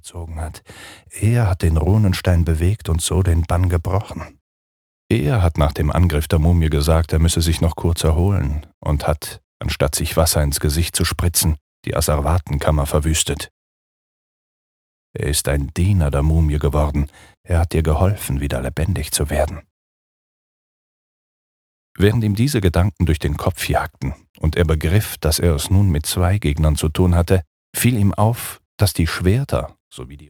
gezogen hat. Er hat den Runenstein bewegt und so den Bann gebrochen. Er hat nach dem Angriff der Mumie gesagt, er müsse sich noch kurz erholen und hat, anstatt sich Wasser ins Gesicht zu spritzen, die Asservatenkammer verwüstet. Er ist ein Diener der Mumie geworden. Er hat ihr geholfen, wieder lebendig zu werden. Während ihm diese Gedanken durch den Kopf jagten und er begriff, dass er es nun mit 2 Gegnern zu tun hatte, fiel ihm auf, dass die Schwerter sowie die